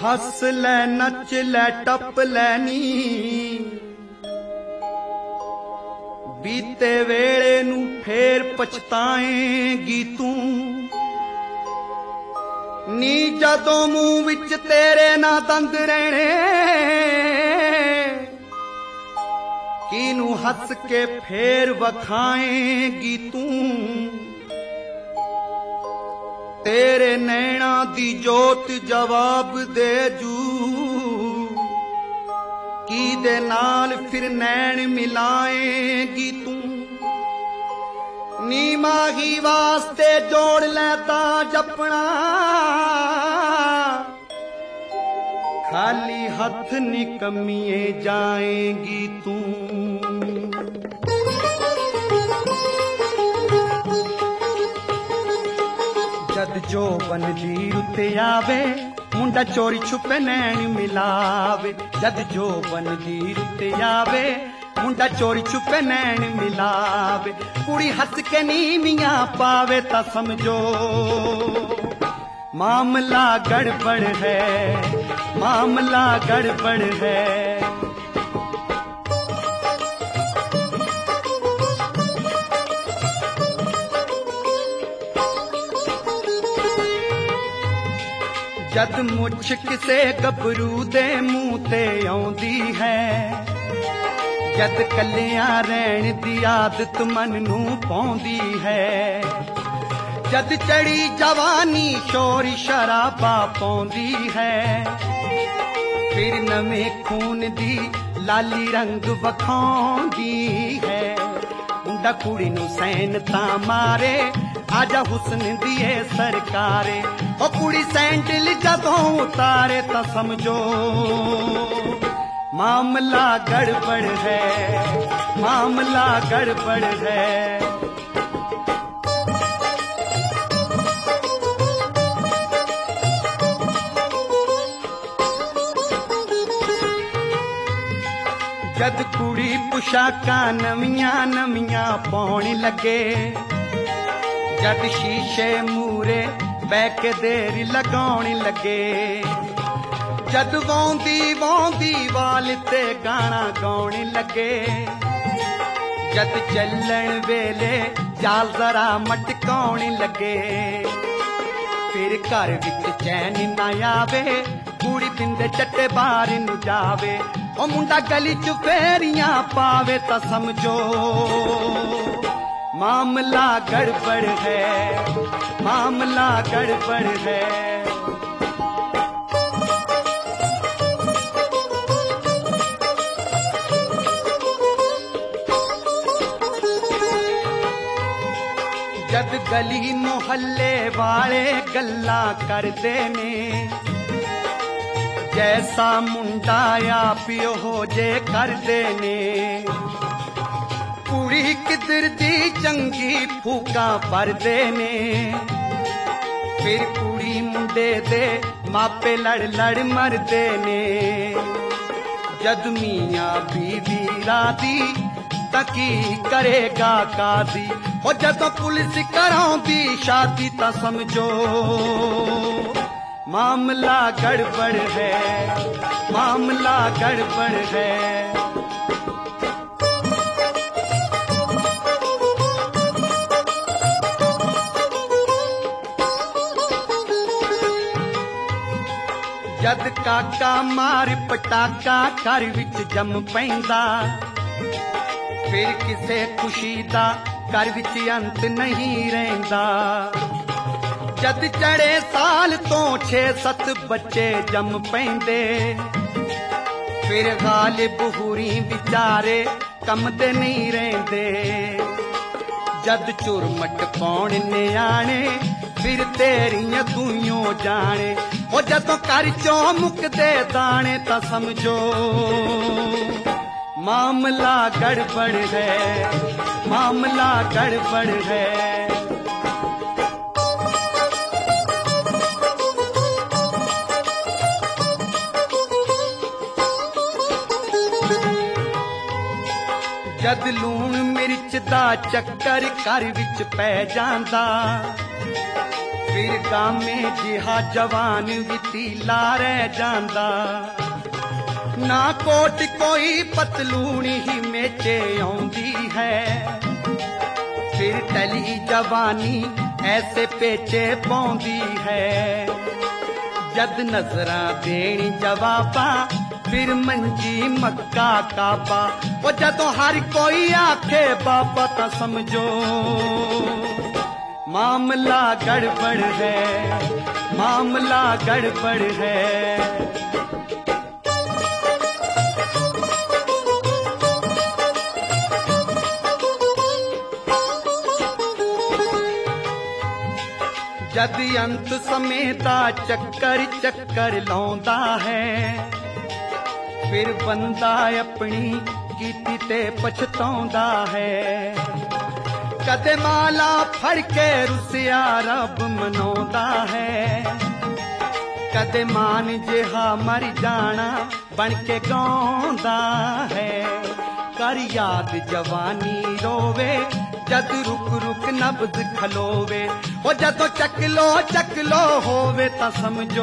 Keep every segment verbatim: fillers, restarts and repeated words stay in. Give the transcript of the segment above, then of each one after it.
हस लै नच लै टप लैनी बीते वेले नू फेर पछताएगी तू नी जदों मुंह विच तेरे ना दंद रहने किनू हस के फेर वखाएगी तू तेरे नैना दी जोत जवाब दे जू की दे नाल फिर नैन मिलाएगी तू नी माही वास्ते जोड़ लेता जपना खाली हथ निकमिए जाएगी तू जद जो बन दी रुत आवे मुंडा चोरी छुपे नैन मिलावे जद जो बन दी रुत आवे मुंडा चोरी छुपे नैन मिलावे कुड़ी हंस के नीमियां पावे ता समझो मामला गड़बड़ है मामला गड़बड़ है जद मुछ किसे गबरू दे मुंह ते आउंदी है जद कलियां रहन दी आदत मन नू पौंदी है जद चढ़ी जवानी शोर शराबा पौंदी है फिर नवे खून दी लाली रंग वखाउंदी है मुंडा कुड़ी नू सैन तां मारे आजा हुस्न दिए सरकारे ओ कुड़ी सैंडल जदों उतारे ता समझो मामला गड़बड़ है मामला गड़बड़ है जद कुड़ी पुशाकां नवियां नवियां पाउण लगे जद शीशे मूरे बह के देर लगाउण लगे जद वौंदी वौंदी वाल ते गाना गाउण लगे जद चलन वेले जाल जरा मटकाउण लगे फिर घर विच चैन ना आवे कुड़ी पिंदे चट्टे बाहर नु जावे ओ मुंडा गली च फेरियां पावे ता समझो मामला गड़बड़ है मामला गड़बड़ है जद गली मोहल्ले वाले गल्ला करदे ने जैसा मुंडा या पियो हो जे करदे ने कुड़ी किधर दी चंगी फूका भरदे ने फिर कुड़ी मुंडे दे मापे लड़ लड़ मरदे ने जद मियां बीवी रादी तकी करेगा कादी ओ जदों पुलिस कराउंदी शादी ता समझो मामला गड़बड़ है मामला गड़बड़ है जद काका मार पटाका घर विच जम पैंदा फिर किसे खुशी दा घर विच अंत नहीं रहिंदा जद चढ़े साल तो छे सत बच्चे जम पैंदे फिर गालिब हुरी बिचारे कम ते नहीं रहिंदे जद चुरमट पौण न्याणे फिर तेरियां दूइयों जाने ओ जदों कर चों मुकदे दाने ता समझो मामला गड़बड़ है मामला गड़बड़ है जद लूण मिर्च दा चक्कर घर विच पै जांदा फिर गामे जिहा जवान वितीला रह जांदा ना कोट कोई पतलूनी ही मेचे आउंदी है फिर टली जवानी ऐसे पेचे पौंदी है जद नजरा देनी जवाबा फिर मंजी मक्का काबा ओ जदों हर कोई आखे बाबा ता समझो मामला गड़बड़ है मामला गड़बड़ है जद अंत समेता चक्कर चक्कर लौंदा है फिर बंदा अपनी कीती ते पछताउंदा है कदे माला फड़ के रुसिया रब मनौंदा है कदे मान जिहा मर जाना बन के गाउंदा है कर याद जवानी रोवे जद रुक रुक नब्ज खलोवे ओ जदों चकलो चकलो होवे ता समझो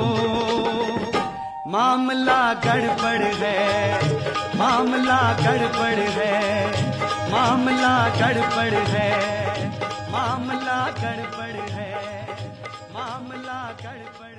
मामला गड़बड़ है मामला गड़बड़ है मामला गड़बड़ है मामला गड़बड़ है मामला गड़बड़